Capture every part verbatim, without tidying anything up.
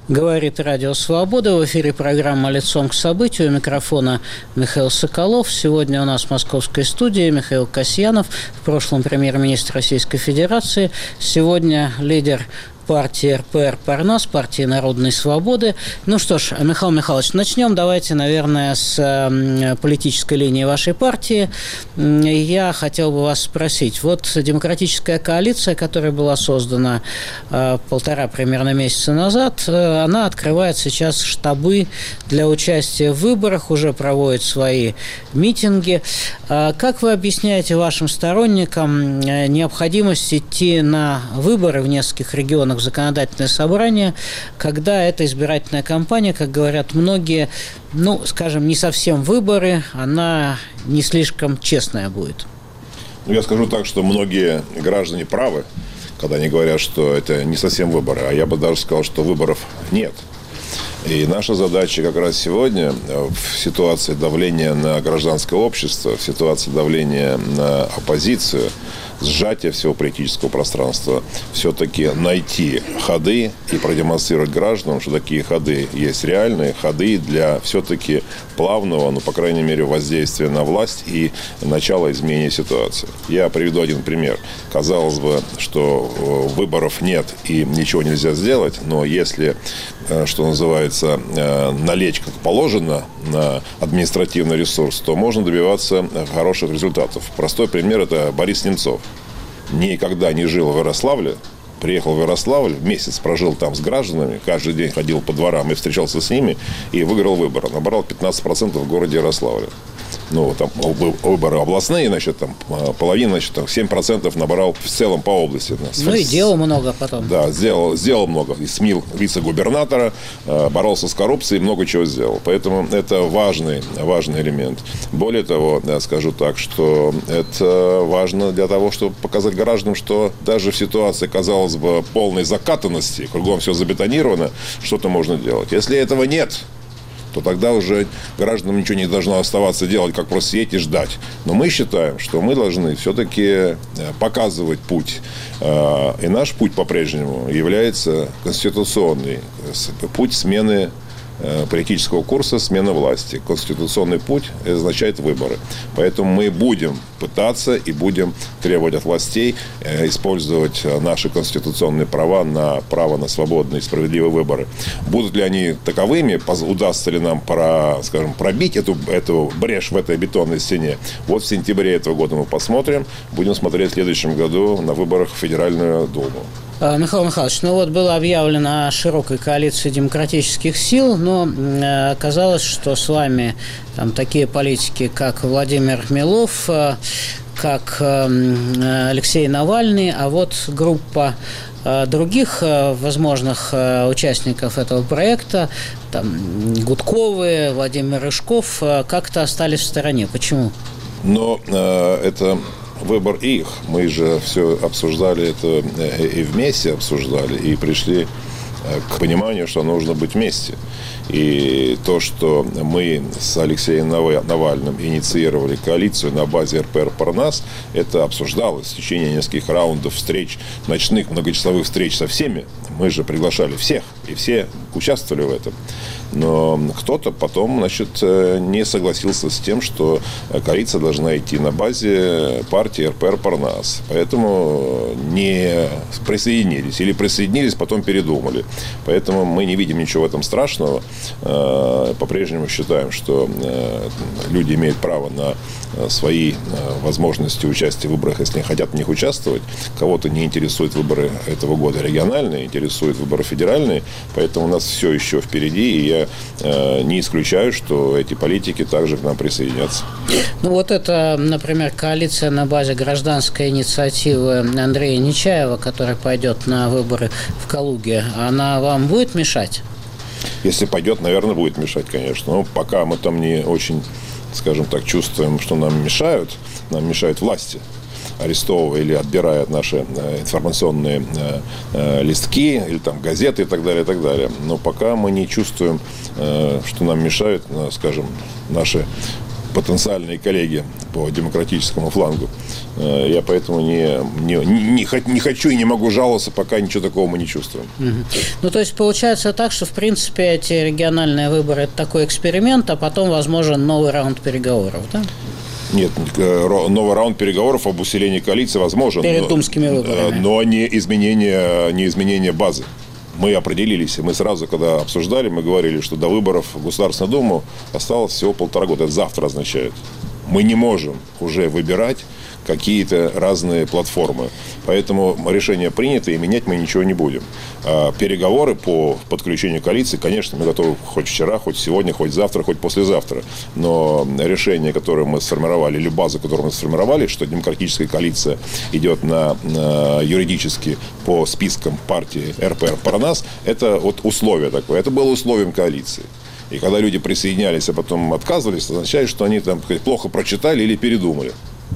Говорит Радио Свобода. В эфире программа «Лицом к событию». У микрофона Михаил Соколов. Сегодня у нас в московской студии Михаил Касьянов, в прошлом премьер-министр Российской Федерации. Сегодня лидер партии эр пэ эр «Парнас», партии Народной Свободы. Ну что ж, Михаил Михайлович, начнем, давайте, наверное, с э, политической линии вашей партии. Я хотел бы вас спросить. Вот демократическая коалиция, которая была создана э, полтора примерно месяца назад, э, она открывает сейчас штабы для участия в выборах, уже проводит свои митинги. Э, как вы объясняете вашим сторонникам э, необходимость идти на выборы в нескольких регионах, в законодательное собрание, когда эта избирательная кампания, как говорят многие, ну, скажем, не совсем выборы, она не слишком честная будет? Ну, я скажу так, что многие граждане правы, когда они говорят, что это не совсем выборы, а я бы даже сказал, что выборов нет. И наша задача как раз сегодня в ситуации давления на гражданское общество, в ситуации давления на оппозицию, сжатия всего политического пространства, все-таки найти ходы и продемонстрировать гражданам, что такие ходы есть реальные, ходы для все-таки плавного, ну, по крайней мере, воздействия на власть и начала изменения ситуации. Я приведу один пример. Казалось бы, что выборов нет и ничего нельзя сделать, но если, что называется, налечь как положено на административный ресурс, то можно добиваться хороших результатов. Простой пример – это Борис Немцов. Никогда не жил в Ярославле, приехал в Ярославль, месяц прожил там с гражданами, каждый день ходил по дворам и встречался с ними, и выиграл выборы. Набрал пятнадцать процентов в городе Ярославле. Ну, там выборы областные, значит, там половина, значит, там семь процентов набрал в целом по области. Ну и делал много потом. Да, сделал, сделал много. И смил вице-губернатора, боролся с коррупцией, много чего сделал. Поэтому это важный, важный элемент. Более того, я скажу так, что это важно для того, чтобы показать гражданам, что даже в ситуации, казалось бы, полной закатанности, кругом все забетонировано, что-то можно делать. Если этого нет, то тогда уже гражданам ничего не должно оставаться делать, как просто сидеть и ждать. Но мы считаем, что мы должны все-таки показывать путь. И наш путь по-прежнему является конституционный. Путь смены политического курса, смена власти. Конституционный путь означает выборы. Поэтому мы будем пытаться и будем требовать от властей использовать наши конституционные права на право на свободные и справедливые выборы. Будут ли они таковыми, удастся ли нам, про, скажем, пробить эту, эту брешь в этой бетонной стене? Вот в сентябре этого года мы посмотрим. Будем смотреть в следующем году на выборах в Федеральную Думу. Михаил Михайлович, ну вот было объявлено о широкой коалиции демократических сил, но э, оказалось, что с вами там такие политики, как Владимир Милов, э, как э, Алексей Навальный, а вот группа э, других э, возможных э, участников этого проекта, там Гудковы, Владимир Рыжков, э, как-то остались в стороне. Почему? Но э, это... выбор их. Мы же все обсуждали это и вместе обсуждали, и пришли к пониманию, что нужно быть вместе. И то, что мы с Алексеем Навальным инициировали коалицию на базе эр пэ эр «Парнас», это обсуждалось в течение нескольких раундов встреч, ночных многочасовых встреч со всеми. Мы же приглашали всех, и все участвовали в этом. Но кто-то потом, значит, не согласился с тем, что коалиция должна идти на базе партии эр пэ эр «Парнас». Поэтому не присоединились. Или присоединились, потом передумали. Поэтому мы не видим ничего в этом страшного. По-прежнему считаем, что люди имеют право на свои возможности участия в выборах, если они хотят в них участвовать. Кого-то не интересуют выборы этого года региональные, интересуют выборы федеральные. Поэтому у нас все еще впереди, и я не исключаю, что эти политики также к нам присоединятся. Ну вот это, например, коалиция на базе гражданской инициативы Андрея Нечаева, которая пойдет на выборы в Калуге, она вам будет мешать? Если пойдет, наверное, будет мешать, конечно. Но пока мы там не очень, скажем так, чувствуем, что нам мешают, нам мешают власти, арестовывая или отбирая наши информационные листки, или там газеты и так далее, и так далее. Но пока мы не чувствуем, что нам мешают, скажем, наши потенциальные коллеги по демократическому флангу. Я поэтому не, не, не, не хочу и не могу жаловаться, пока ничего такого мы не чувствуем. Ну, то есть, получается так, что, в принципе, эти региональные выборы – это такой эксперимент, а потом, возможен новый раунд переговоров, да? Нет, новый раунд переговоров об усилении коалиции возможен. Перед думскими выборами. Но не изменение, не изменение базы. Мы определились, мы сразу, когда обсуждали, мы говорили, что до выборов в Государственную Думу осталось всего полтора года. Это завтра означает. Мы не можем уже выбирать какие-то разные платформы. Поэтому решение принято, и менять мы ничего не будем. А переговоры по подключению коалиции, конечно, мы готовы хоть вчера, хоть сегодня, хоть завтра, хоть послезавтра. Но решение, которое мы сформировали, или базу, которую мы сформировали, что демократическая коалиция идет на, на юридически по спискам партии эр пэ эр Парнас, это вот условие такое. Это было условием коалиции. И когда люди присоединялись, а потом отказывались, это означает, что они там плохо прочитали или передумали.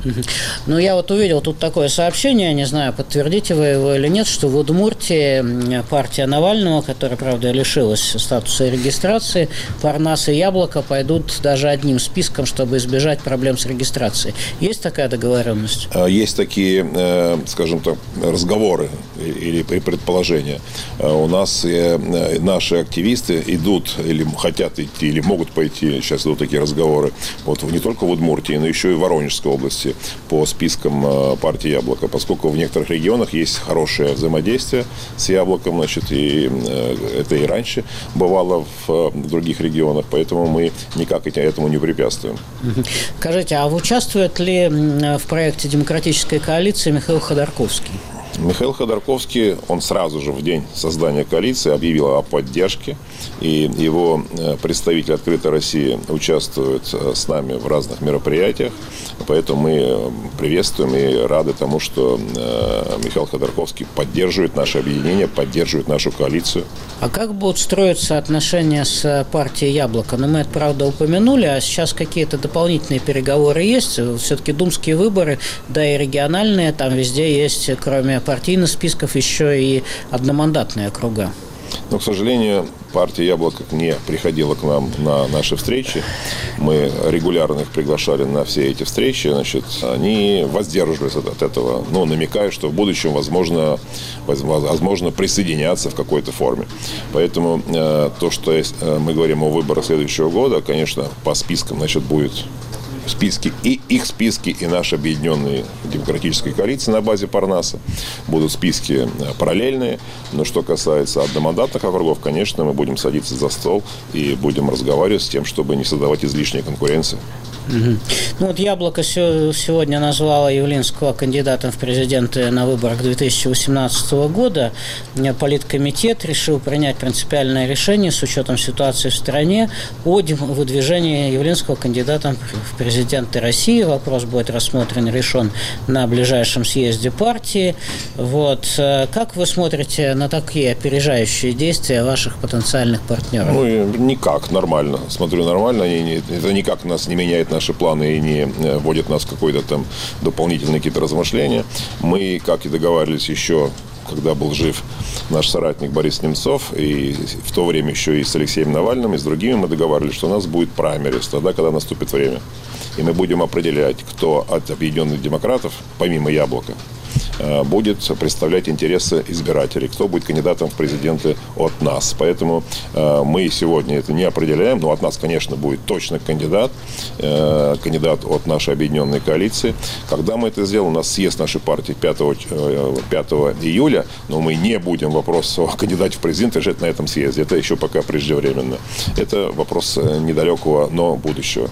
Ну, я вот увидел тут такое сообщение, не знаю, подтвердите вы его или нет, что в Удмуртии партия Навального, которая, правда, лишилась статуса и регистрации, Парнас и Яблоко пойдут даже одним списком, чтобы избежать проблем с регистрацией. Есть такая договоренность? Есть такие, скажем так, разговоры или предположения. У нас наши активисты идут или хотят идти, или могут пойти, сейчас идут такие разговоры, вот не только в Удмуртии, но еще и в Воронежской области, по спискам партии «Яблоко», поскольку в некоторых регионах есть хорошее взаимодействие с «Яблоком», значит, и это и раньше бывало в других регионах, поэтому мы никак этому не препятствуем. Скажите, а участвует ли в проекте демократической коалиции Михаил Ходорковский? Михаил Ходорковский, он сразу же в день создания коалиции объявил о поддержке, и его представитель «Открытой России» участвует с нами в разных мероприятиях, поэтому мы приветствуем и рады тому, что Михаил Ходорковский поддерживает наше объединение, поддерживает нашу коалицию. А как будут строиться отношения с партией «Яблоко»? Ну, мы это, правда, упомянули, а сейчас какие-то дополнительные переговоры есть? Все-таки думские выборы, да и региональные, там везде есть, кроме партийных списков, еще и одномандатные округа. Но, к сожалению, партия «Яблоко» не приходила к нам на наши встречи. Мы регулярно их приглашали на все эти встречи. Значит, они воздерживались от этого, но намекают, что в будущем, возможно, возможно присоединяться в какой-то форме. Поэтому э, то, что есть, э, мы говорим о выборах следующего года, конечно, по спискам, значит, будет списки, и их списки, и наши объединенные демократические коалиции на базе Парнаса. Будут списки параллельные. Но что касается одномандатных округов, конечно, мы будем садиться за стол и будем разговаривать с тем, чтобы не создавать излишней конкуренции. Угу. Ну вот «Яблоко» сегодня назвало Явлинского кандидатом в президенты на выборах две тысячи восемнадцатого года. Политкомитет решил принять принципиальное решение с учетом ситуации в стране о выдвижении Явлинского кандидатом в президенты России. Вопрос будет рассмотрен и решен на ближайшем съезде партии. Вот. Как вы смотрите на такие опережающие действия ваших потенциальных партнеров? Ну, никак, нормально. Смотрю, нормально. Это никак нас не меняет наши планы и не вводит нас в какой-то там дополнительные какие-то размышления. Мы, как и договаривались еще, когда был жив наш соратник Борис Немцов, и в то время еще и с Алексеем Навальным, и с другими мы договаривались, что у нас будет праймерис тогда, когда наступит время. И мы будем определять, кто от объединенных демократов, помимо «Яблока», будет представлять интересы избирателей, кто будет кандидатом в президенты от нас. Поэтому э, мы сегодня это не определяем, но от нас, конечно, будет точно кандидат, э, кандидат от нашей объединенной коалиции. Когда мы это сделаем, у нас съезд нашей партии пятого июля, но мы не будем вопрос о кандидате в президенты решать на этом съезде. Это еще пока преждевременно. Это вопрос недалекого, но будущего.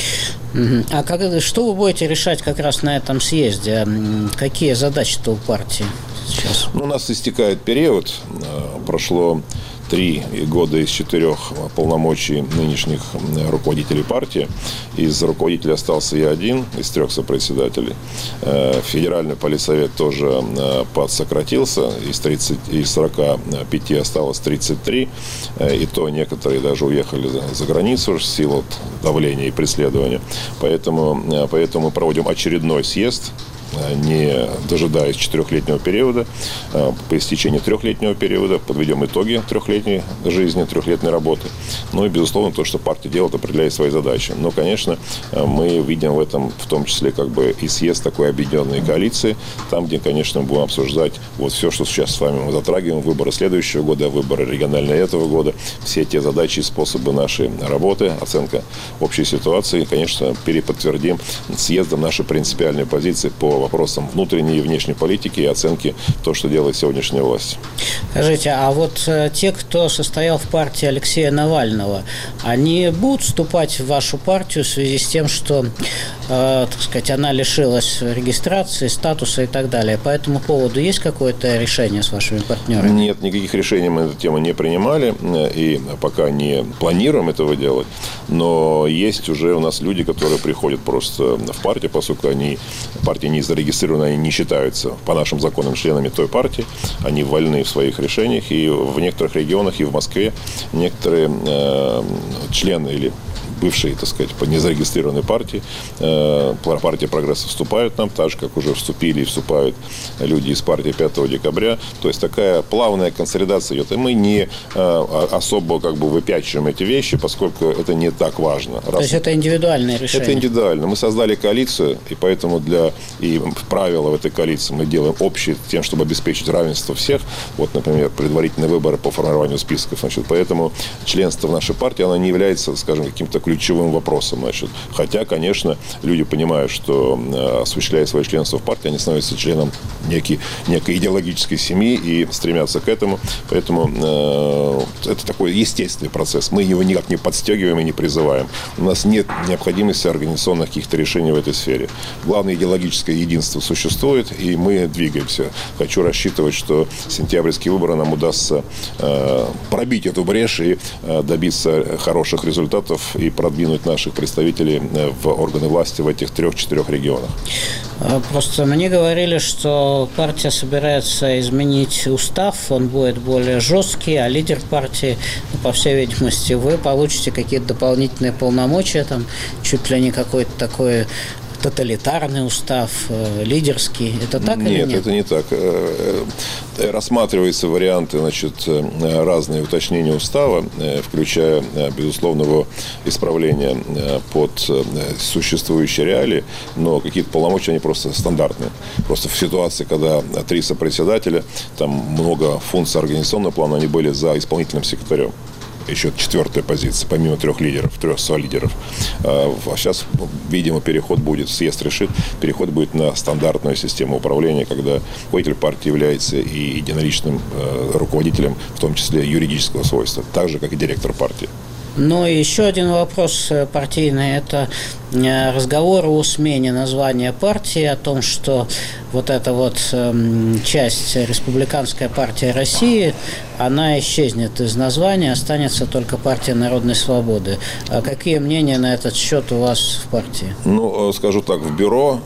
А как, что вы будете решать как раз на этом съезде? Какие задачи-то у партии сейчас? Ну, у нас истекает период. Прошло три года из четырех полномочий нынешних руководителей партии. Из руководителей остался я один, из трех сопредседателей. Федеральный политсовет тоже подсократился. Из, тридцати, из сорока пяти осталось тридцать три. И то некоторые даже уехали за, за границу в силу давления и преследования. Поэтому, поэтому мы проводим очередной съезд не дожидаясь четырехлетнего периода, по истечении трехлетнего периода подведем итоги трехлетней жизни, трехлетней работы. Ну и, безусловно, то, что партия делает, определяет свои задачи. Но, конечно, мы видим в этом в том числе как бы и съезд такой объединенной коалиции, там, где, конечно, мы будем обсуждать вот все, что сейчас с вами мы затрагиваем, выборы следующего года, выборы региональные этого года, все те задачи и способы нашей работы, оценка общей ситуации, конечно, переподтвердим съездом наши принципиальные позиции по вопросам внутренней и внешней политики и оценки того, что делает сегодняшняя власть. Скажите, а вот э, те, кто состоял в партии Алексея Навального, они будут вступать в вашу партию в связи с тем, что, э, так сказать, она лишилась регистрации, статуса и так далее? По этому поводу есть какое-то решение с вашими партнерами? Нет, никаких решений мы на эту тему не принимали и пока не планируем этого делать. Но есть уже у нас люди, которые приходят просто в партию, поскольку они, партия не зарегистрирована, они не считаются по нашим законам членами той партии. Они вольны в своих решениях. И в некоторых регионах, и в Москве некоторые э, члены или бывшие, так сказать, по незарегистрированной партии, э, партия «Прогресса» вступают нам, так же, как уже вступили и вступают люди из партии пятого декабря. То есть такая плавная консолидация идет. И мы не э, особо как бы выпячиваем эти вещи, поскольку это не так важно. Раз... То есть это индивидуальное решение? Это индивидуально. Мы создали коалицию, и поэтому для и правила в этой коалиции мы делаем общие тем, чтобы обеспечить равенство всех. Вот, например, предварительные выборы по формированию списков. Значит, поэтому членство в нашей партии, оно не является, скажем, каким-то ключевым вопросом. Значит. Хотя, конечно, люди понимают, что, осуществляя свое членство в партии, они становятся членом некой, некой идеологической семьи и стремятся к этому. Поэтому э, это такой естественный процесс. Мы его никак не подстегиваем и не призываем. У нас нет необходимости организационных каких-то решений в этой сфере. Главное, идеологическое единство существует, и мы двигаемся. Хочу рассчитывать, что сентябрьские выборы нам удастся э, пробить эту брешь и э, добиться хороших результатов и продвинуть наших представителей в органы власти в этих трех-четырех регионах. Просто мне говорили, что партия собирается изменить устав, он будет более жесткий, а лидер партии, по всей видимости, вы получите какие-то дополнительные полномочия, там чуть ли не какой-то такой тоталитарный устав, лидерский. Это так нет, или нет? Нет, это не так. Рассматриваются варианты, значит, разные уточнения устава, включая, безусловно, его исправление под существующие реалии, но какие-то полномочия, они просто стандартные. Просто в ситуации, когда три сопредседателя, там много функций организационного плана, они были за исполнительным секретарем. Еще четвертая позиция, помимо трех лидеров, трех солидеров. А сейчас, видимо, переход будет, съезд решит, переход будет на стандартную систему управления, когда руководитель партии является и единоличным э, руководителем, в том числе юридического свойства, так же, как и директор партии. Ну и еще один вопрос партийный – это разговор о смене названия партии, о том, что вот эта вот часть Республиканская партия России, она исчезнет из названия, останется только партия Народной Свободы. А какие мнения на этот счет у вас в партии? Ну, скажу так, в бюро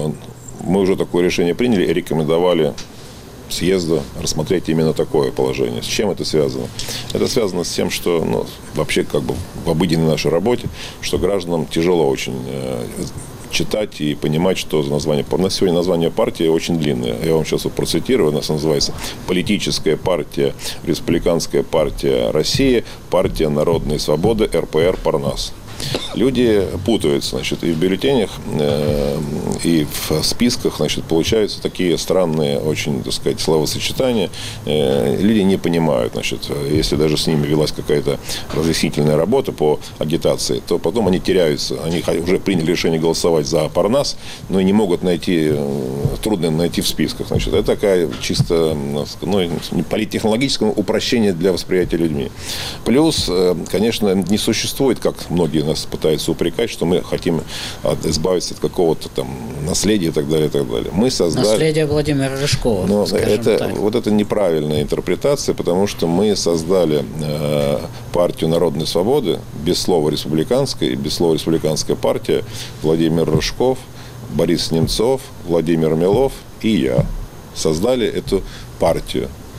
мы уже такое решение приняли и рекомендовали съезда рассмотреть именно такое положение. С чем это связано? Это связано с тем, что ну, вообще как бы в обыденной нашей работе, что гражданам тяжело очень э, читать и понимать, что за название. На сегодня название партии очень длинное. Я вам сейчас вот процитирую. У нас называется «Политическая партия, Республиканская партия России, партия Народной Свободы, эр пэ эр Парнас». Люди путаются, значит, и в бюллетенях, э, и в списках, значит, получаются такие странные, очень, так сказать, словосочетания. Э, люди не понимают, значит, если даже с ними велась какая-то разъяснительная работа по агитации, то потом они теряются. Они уже приняли решение голосовать за Парнас, но и не могут найти, трудно найти в списках. Значит, это такая чисто, ну, политтехнологическое упрощение для восприятия людьми. Плюс, конечно, не существует, как многие нас пытаются упрекать, что мы хотим избавиться от какого-то там наследия и так далее, и так далее. Мы создали... Наследие Владимира Рыжкова, Но это, так. Вот это неправильная интерпретация, потому что мы создали э, партию Народной Свободы без слова республиканская, и без слова республиканская партия Владимир Рыжков, Борис Немцов, Владимир Милов и я создали эту партию.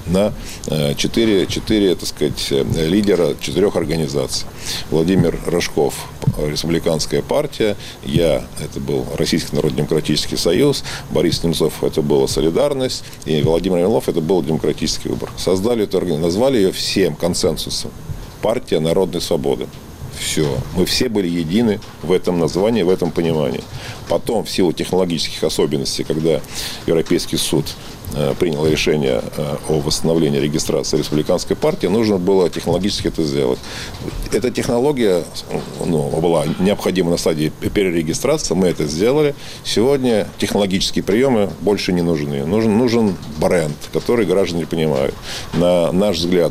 на четыре, четыре, так сказать, лидера четырех организаций. Владимир Рожков, Республиканская партия, я, это был Российский народно-демократический союз, Борис Немцов, это была Солидарность, и Владимир Иванов, это был Демократический выбор. Создали эту организацию, назвали ее всем консенсусом. Партия народной свободы. Все. Мы все были едины в этом названии, в этом понимании. Потом, в силу технологических особенностей, когда Европейский суд принял решение о восстановлении регистрации республиканской партии, нужно было технологически это сделать. Эта технология ну, была необходима на стадии перерегистрации, мы это сделали. Сегодня технологические приемы больше не нужны. Нужен, нужен бренд, который граждане понимают. На наш взгляд,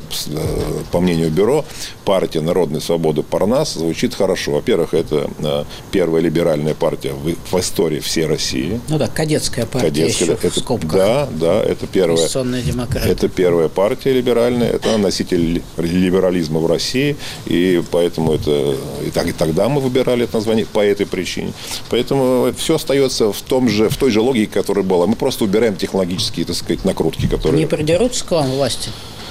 по мнению бюро, партия народной свободы Парнас звучит хорошо. Во-первых, это первая либеральная партия в, в истории всей России. Ну да, кадетская партия кадетская, еще это, в скобках. Да, да, это первая, это первая партия либеральная, это носитель либерализма в России, и поэтому это и, так, и тогда мы выбирали это название по этой причине. Поэтому все остается в том же, в той же логике, которая была. Мы просто убираем технологические, так сказать, накрутки, которые. Не придерутся к вам власти?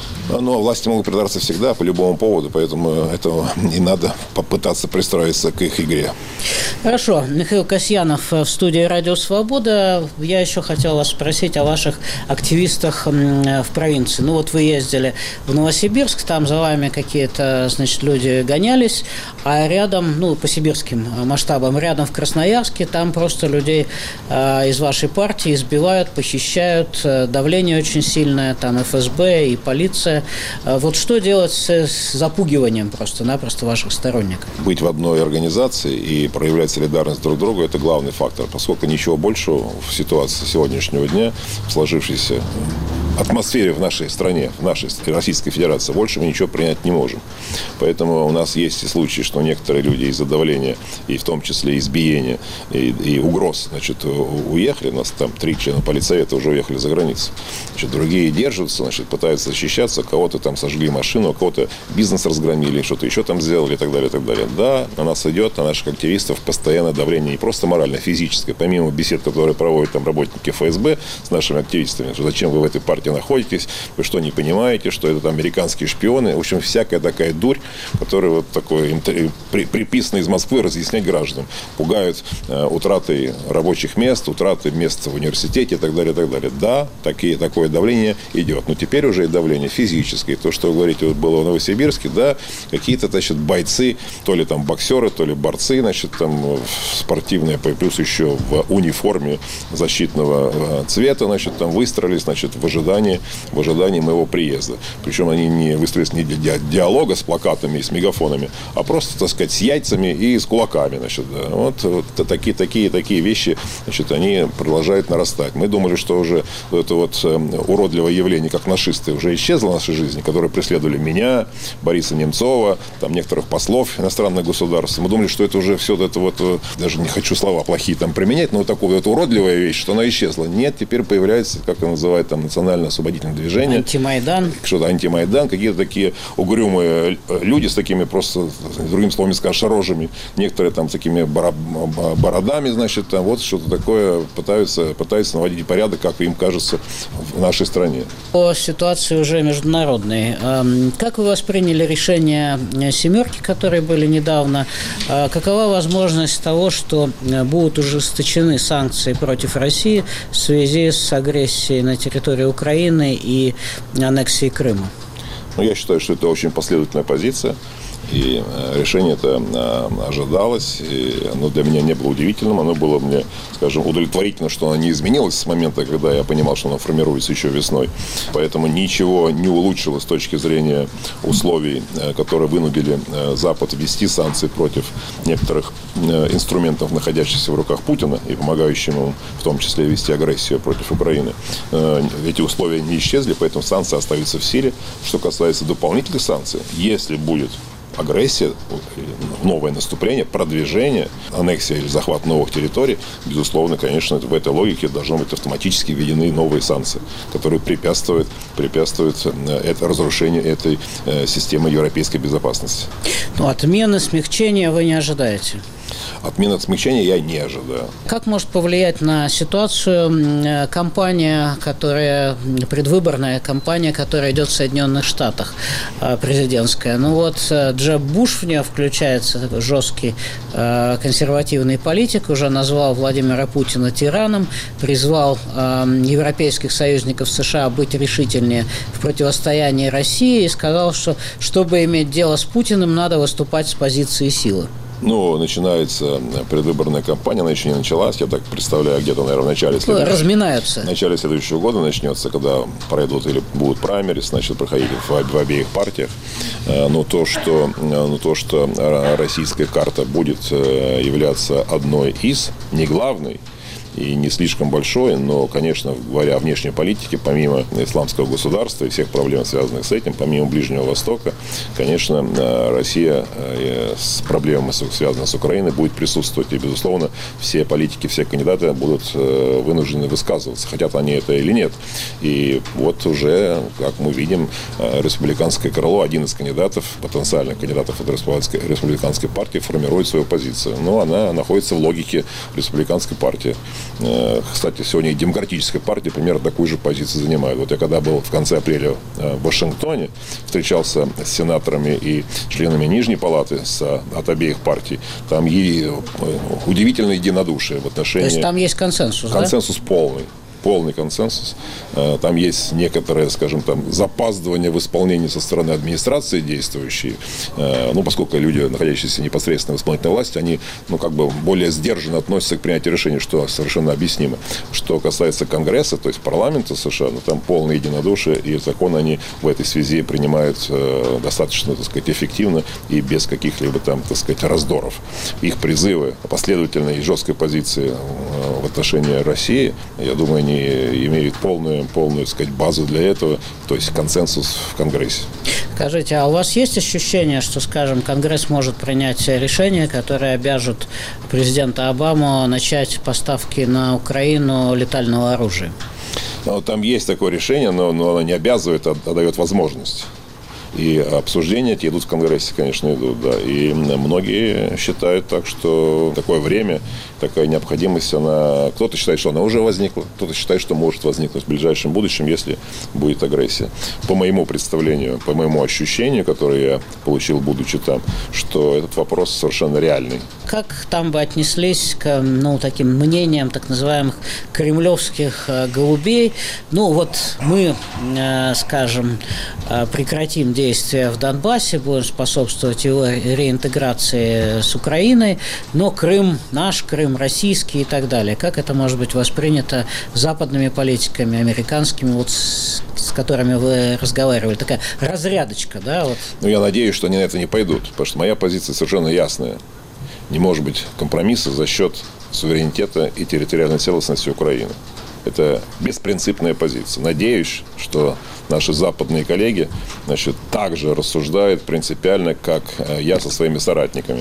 Но власти могут придраться всегда по любому поводу, поэтому этого не надо попытаться пристроиться к их игре. Хорошо. Михаил Касьянов в студии «Радио Свобода». Я еще хотел вас спросить о ваших активистах в провинции. Ну вот вы ездили в Новосибирск, там за вами какие-то, значит, люди гонялись, а рядом, ну, по сибирским масштабам, рядом в Красноярске, там просто людей э, из вашей партии избивают, похищают, давление очень сильное, там эф эс бэ и полиция. Вот что делать с, с запугиванием просто-напросто ваших сторонников? Быть в одной организации и проявлять солидарность друг другу – это главный фактор, поскольку ничего большего в ситуации сегодняшнего дня, в сложившейся атмосфере в нашей стране, в нашей Российской Федерации, больше мы ничего принять не можем. Поэтому у нас есть и случаи, что некоторые люди из-за давления, и в том числе избиения, и, и угроз, значит, уехали. У нас там три члена политсовета уже уехали за границу. Значит, другие держатся, значит, пытаются защищаться, кого-то там сожгли машину, у кого-то бизнес разгромили, что-то еще там сделали и так далее, и так далее. Да, на нас идет, на наших активистов постоянное давление, не просто моральное, а физическое. Помимо бесед, которые проводят там работники эф эс бэ с нашими активистами, что зачем вы в этой партии находитесь, вы что, не понимаете, что это там американские шпионы, в общем, всякая такая дурь, которая вот такой им при, приписана из Москвы разъяснять гражданам, пугают э, утратой рабочих мест, утратой мест в университете и так далее, и так далее. Да, такие, такое давление идет, но теперь уже и давление физическое, то, что вы говорите, вот было в Новосибирске, да, какие-то, значит, бойцы, то ли там боксеры, то ли борцы, значит, там спортивные, плюс еще в униформе защитного цвета, значит, там выстроились, значит, в ожидании в ожидании моего приезда. Причем они не выстроились не для диалога с плакатами и с мегафонами, а просто, так сказать, с яйцами и с кулаками. Значит, да. Вот, вот такие, такие, такие вещи, значит, они продолжают нарастать. Мы думали, что уже это вот уродливое явление, как нашисты, уже исчезло в нашей жизни, которые преследовали меня, Бориса Немцова, там некоторых послов иностранных государств. Мы думали, что это уже все это вот, даже не хочу слова плохие там применять, но вот такая вот уродливая вещь, что она исчезла. Нет, теперь появляется, как это называют, там, национальное освободительное движение. Антимайдан. Что-то антимайдан, какие-то такие угрюмые люди с такими просто, другим словом скажешь, рожами. Некоторые там с такими бородами, значит, там вот что-то такое пытаются, пытаются наводить порядок, как им кажется, в нашей стране. По ситуации уже международной. Как вы восприняли решение «семерки», которые были недавно? Какова возможность того, что будут ужесточены санкции против России в связи с агрессией на территории Украины и аннексией Крыма? Ну, я считаю, что это очень последовательная позиция. И решение это ожидалось, и оно для меня не было удивительным, оно было мне, скажем, удовлетворительно, что оно не изменилось с момента, когда я понимал, что оно формируется еще весной. Поэтому ничего не улучшилось с точки зрения условий, которые вынудили Запад ввести санкции против некоторых инструментов, находящихся в руках Путина и помогающим ему в том числе вести агрессию против Украины. Эти условия не исчезли, поэтому санкции остаются в силе. Что касается дополнительных санкций, если будет агрессия, новое наступление, продвижение, аннексия или захват новых территорий, безусловно, конечно, в этой логике должны быть автоматически введены новые санкции, которые препятствуют, препятствуют это разрушению этой системы европейской безопасности. Ну, отмены, смягчения вы не ожидаете? Отмены, смягчения я не ожидаю. Как может повлиять на ситуацию кампания, которая, предвыборная кампания, которая идет в Соединенных Штатах, президентская? Ну вот Джеб Буш в нее включается, жесткий консервативный политик, уже назвал Владимира Путина тираном, призвал европейских союзников США быть решительнее в противостоянии России и сказал, что чтобы иметь дело с Путиным, надо выступать с позиции силы. Ну, начинается предвыборная кампания, она еще не началась, я так представляю, где-то, наверное, в начале следующего, разминаются. В начале следующего года начнется, когда пройдут или будут праймерис, значит, проходить в, в обеих партиях. Но то, что, но то, что российская карта будет являться одной из, не главной, и не слишком большой, но, конечно, говоря о внешней политике, помимо исламского государства и всех проблем, связанных с этим, помимо Ближнего Востока, конечно, Россия с проблемами, связанными с Украиной, будет присутствовать. И, безусловно, все политики, все кандидаты будут вынуждены высказываться, хотят они это или нет. И вот уже, как мы видим, республиканское крыло, один из кандидатов, потенциальных кандидатов от республиканской, республиканской партии, формирует свою позицию. Но она находится в логике республиканской партии. Кстати, сегодня и демократическая партия примерно такую же позицию занимает. Вот я когда был в конце апреля в Вашингтоне, встречался с сенаторами и членами Нижней палаты с, от обеих партий, там и удивительное единодушие в отношении... То есть там есть консенсус, Консенсус да? полный. Полный консенсус. Там есть некоторое, скажем, там, запаздывание в исполнении со стороны администрации действующей. Ну, поскольку люди, находящиеся непосредственно в исполнительной власти, они, ну, как бы более сдержанно относятся к принятию решений, что совершенно объяснимо. Что касается Конгресса, то есть парламента США, ну, там полное единодушие, и законы они в этой связи принимают достаточно, так сказать, эффективно и без каких-либо там, так сказать, раздоров. Их призывы последовательной и жесткой позиции в отношении России, я думаю, они имеют полную, полную, так сказать, базу для этого, то есть консенсус в Конгрессе. Скажите, а у вас есть ощущение, что, скажем, Конгресс может принять решение, которое обяжет президента Обаму начать поставки на Украину летального оружия? Ну, там есть такое решение, но, но оно не обязывает, а, а дает возможность. И обсуждения эти идут в Конгрессе, конечно, идут, да. И многие считают так, что такое время, такая необходимость, она... Кто-то считает, что она уже возникла, кто-то считает, что может возникнуть в ближайшем будущем, если будет агрессия. По моему представлению, по моему ощущению, которое я получил, будучи там, что этот вопрос совершенно реальный. Как там бы отнеслись к, ну, таким мнениям так называемых кремлевских э, голубей? Ну, вот мы, э, скажем, э, прекратим действие действия в Донбассе, будем способствовать его реинтеграции с Украиной, но Крым наш, Крым российский и так далее. Как это может быть воспринято западными политиками, американскими, вот с, с которыми вы разговаривали? Такая разрядочка, да? Вот. Ну, я надеюсь, что они на это не пойдут, потому что моя позиция совершенно ясная. Не может быть компромисса за счет суверенитета и территориальной целостности Украины. Это беспринципная позиция. Надеюсь, что наши западные коллеги, значит, также рассуждают принципиально, как я со своими соратниками.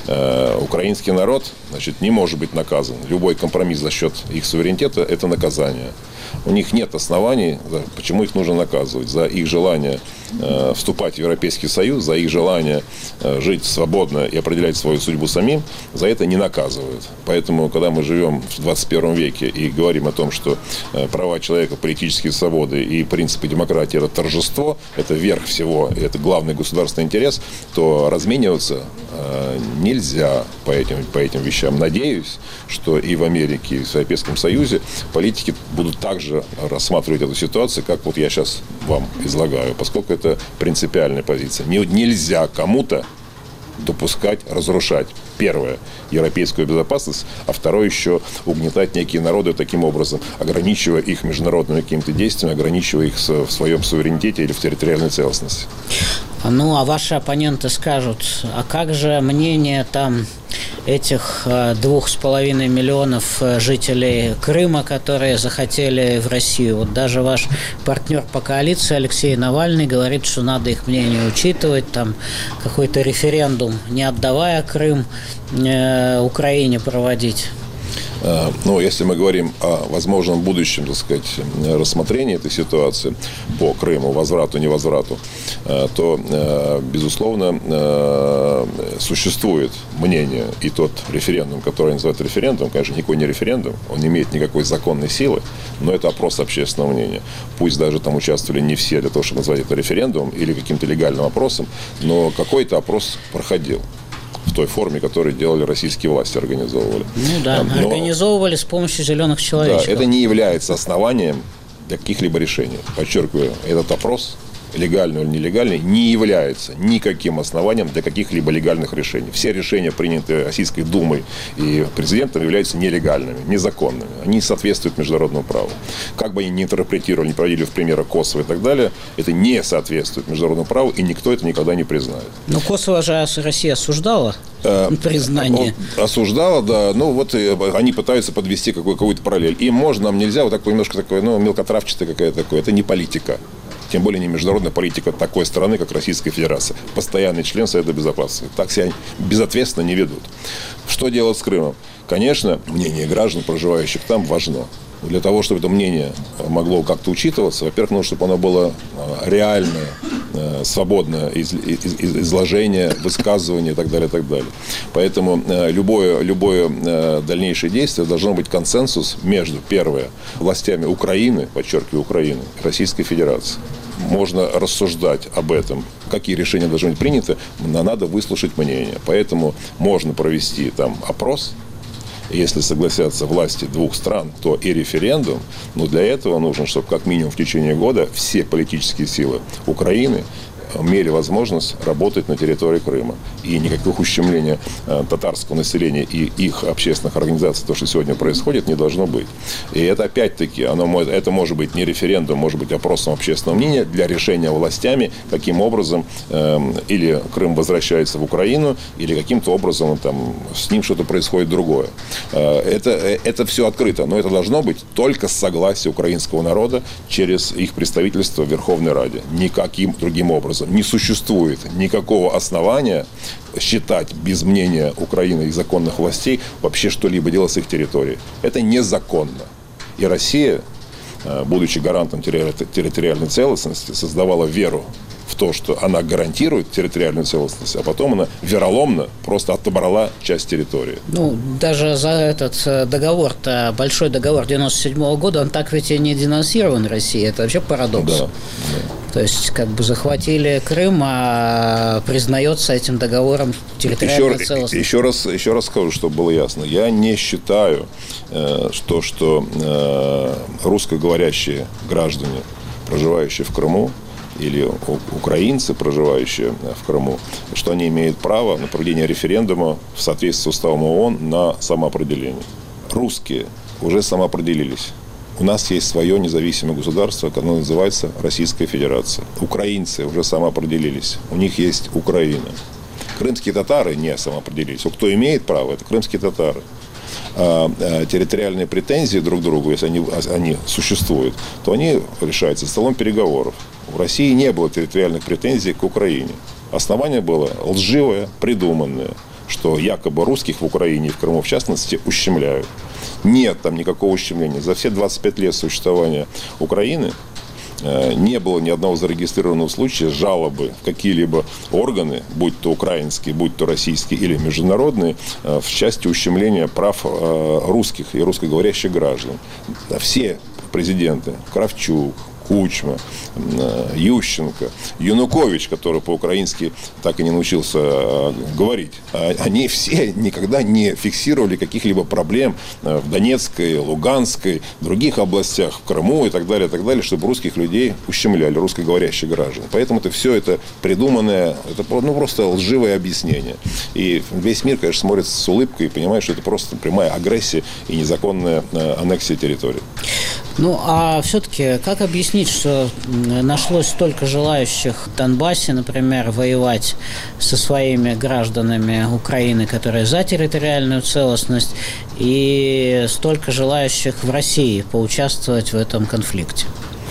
Э, украинский народ, значит, не может быть наказан. Любой компромисс за счет их суверенитета – это наказание. У них нет оснований, почему их нужно наказывать. За их желание э, вступать в Европейский Союз, за их желание э, жить свободно и определять свою судьбу самим, за это не наказывают. Поэтому, когда мы живем в двадцать первом веке и говорим о том, что э, права человека, политические свободы и принципы демократии – это торжество, это верх всего, это главный государственный интерес, то размениваться э, нельзя по этим, по этим вещам. Надеюсь, что и в Америке, и в Европейском Союзе политики будут так также рассматривать эту ситуацию, как вот я сейчас вам излагаю, поскольку это принципиальная позиция. Не, нельзя кому-то допускать, разрушать, первое, европейскую безопасность, а второе, еще угнетать некие народы таким образом, ограничивая их международными какими-то действиями, ограничивая их в своем суверенитете или в территориальной целостности. Ну, а ваши оппоненты скажут, а как же мнение там этих двух с половиной миллионов жителей Крыма, которые захотели в Россию? Вот даже ваш партнер по коалиции Алексей Навальный говорит, что надо их мнение учитывать, там какой-то референдум, не отдавая Крым, э, Украине проводить. Ну, если мы говорим о возможном будущем, так сказать, рассмотрении этой ситуации по Крыму, возврату, невозврату, то, безусловно, существует мнение, и тот референдум, который называют референдумом, конечно, никакой не референдум, он не имеет никакой законной силы, но это опрос общественного мнения. Пусть даже там участвовали не все для того, чтобы назвать это референдумом или каким-то легальным опросом, но какой-то опрос проходил в той форме, которую делали российские власти, организовывали. Ну да, но, организовывали с помощью зеленых человечков. Да, это не является основанием для каких-либо решений. Подчеркиваю, этот опрос, легальный или нелегальный, не является никаким основанием для каких-либо легальных решений. Все решения, принятые Российской Думой и президентом, являются нелегальными, незаконными. Они соответствуют международному праву. Как бы они ни интерпретировали, не проводили в примеры Косово и так далее, это не соответствует международному праву, и никто это никогда не признает. Но Косово же Россия осуждала э, признание. Осуждала, да. Ну, вот они пытаются подвести какую-то параллель. Им можно, нам нельзя. Вот такое немножко такое, ну, мелкотравчатое какая-то такое. Это не политика. Тем более не международная политика такой страны, как Российская Федерация. Постоянный член Совета Безопасности. Так себя безответственно не ведут. Что делать с Крымом? Конечно, мнение граждан, проживающих там, важно. Для того, чтобы это мнение могло как-то учитываться, во-первых, нужно, чтобы оно было реальное, свободное изложение, высказывание и так далее, и так далее. Поэтому любое, любое дальнейшее действие должно быть консенсус между, первое, властями Украины, подчеркиваю, Украины, и Российской Федерации. Можно рассуждать об этом, какие решения должны быть приняты, но надо выслушать мнение. Поэтому можно провести там опрос. Если согласятся власти двух стран, то и референдум. Но для этого нужно, чтобы как минимум в течение года все политические силы Украины имели возможность работать на территории Крыма. И никаких ущемлений татарского населения и их общественных организаций, то, что сегодня происходит, не должно быть. И это опять-таки, оно, это может быть не референдум, может быть опросом общественного мнения для решения властями, каким образом э, или Крым возвращается в Украину, или каким-то образом там, с ним что-то происходит другое. Э, это, это все открыто, но это должно быть только с согласия украинского народа через их представительство в Верховной Раде. Никаким другим образом. Не существует никакого основания считать без мнения Украины и законных властей вообще что-либо делать с их территорией. Это незаконно. И Россия, будучи гарантом территориальной целостности, создавала веру в то, что она гарантирует территориальную целостность, а потом она вероломно просто отобрала часть территории. Ну, даже за этот договор-то, большой договор девяносто седьмого года, он так ведь и не денонсирован Россией. Это вообще парадокс. Да, да. То есть, как бы захватили Крым, а признается этим договором территориальная еще, целостность. Еще раз, еще раз скажу, чтобы было ясно. Я не считаю, что, что русскоговорящие граждане, проживающие в Крыму, или украинцы, проживающие в Крыму, что они имеют право на проведение референдума в соответствии с уставом ООН на самоопределение. Русские уже самоопределились. У нас есть свое независимое государство, которое называется Российская Федерация. Украинцы уже самоопределились. У них есть Украина. Крымские татары не самоопределились. Кто имеет право, это крымские татары. А территориальные претензии друг к другу, если они, они существуют, то они решаются за столом переговоров. В России не было территориальных претензий к Украине. Основание было лживое, придуманное, что якобы русских в Украине и в Крыму, в частности, ущемляют. Нет там никакого ущемления. За все двадцать пять лет существования Украины не было ни одного зарегистрированного случая жалобы в какие-либо органы, будь то украинские, будь то российские или международные, в части ущемления прав русских и русскоговорящих граждан. Все президенты, Кравчук, Кучма, Ющенко, Янукович, который по-украински так и не научился говорить, они все никогда не фиксировали каких-либо проблем в Донецкой, Луганской, других областях, в Крыму и так далее, и так далее, чтобы русских людей ущемляли, русскоговорящих граждан. Поэтому это все это придуманное, это ну, просто лживое объяснение. И весь мир, конечно, смотрит с улыбкой и понимает, что это просто прямая агрессия и незаконная аннексия территории. Ну, а все-таки как объяснить, что нашлось столько желающих в Донбассе, например, воевать со своими гражданами Украины, которые за территориальную целостность, и столько желающих в России поучаствовать в этом конфликте?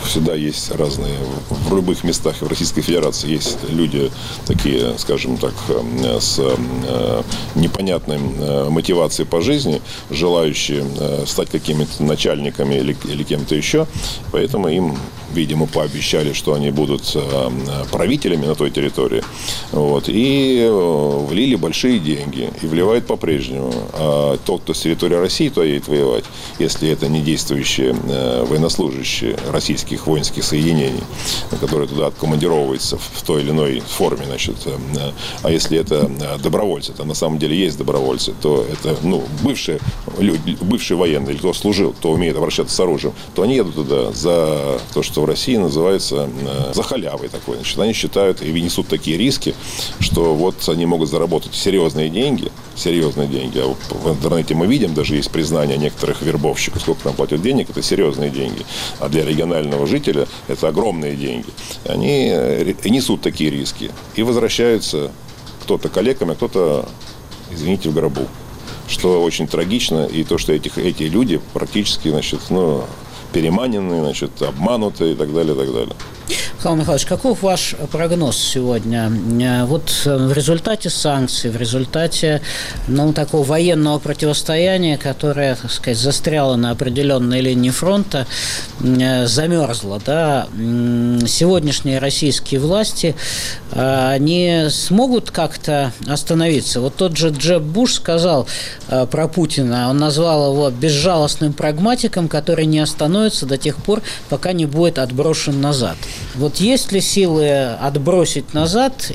всегда есть разные, в любых местах в Российской Федерации есть люди такие, скажем так, с непонятной мотивацией по жизни, желающие стать какими-то начальниками или, или кем-то еще. Поэтому им, видимо, пообещали, что они будут правителями на той территории. Вот, и влили большие деньги. И вливают по-прежнему. А тот, кто с территории России, то едет воевать, если это не действующие военнослужащие российских воинских соединений, которые туда откомандировываются в той или иной форме, значит. А если это добровольцы, то на самом деле есть добровольцы, то это, ну, бывшие люди, бывшие военные, или кто служил, кто умеет обращаться с оружием, то они едут туда за то, что в России называется за халявой такой. Значит, они считают и несут такие риски, что вот они могут заработать серьезные деньги, серьезные деньги. А в интернете мы видим, даже есть признание некоторых вербовщиков, сколько там платят денег, это серьезные деньги. А для регионального жителя это огромные деньги. Они несут такие риски и возвращаются кто-то калеками, а кто-то, извините, в гробу. Что очень трагично, и то, что этих, эти люди практически, значит, ну, переманены, значит, обмануты и так далее, и так далее. Михаил Михайлович, каков ваш прогноз сегодня? Вот в результате санкций, в результате, ну, такого военного противостояния, которое, так сказать, застряло на определенной линии фронта, замерзло, да, сегодняшние российские власти, они смогут как-то остановиться? Вот тот же Джеб Буш сказал про Путина, он назвал его безжалостным прагматиком, который не остановится до тех пор, пока не будет отброшен назад. Вот есть ли силы отбросить назад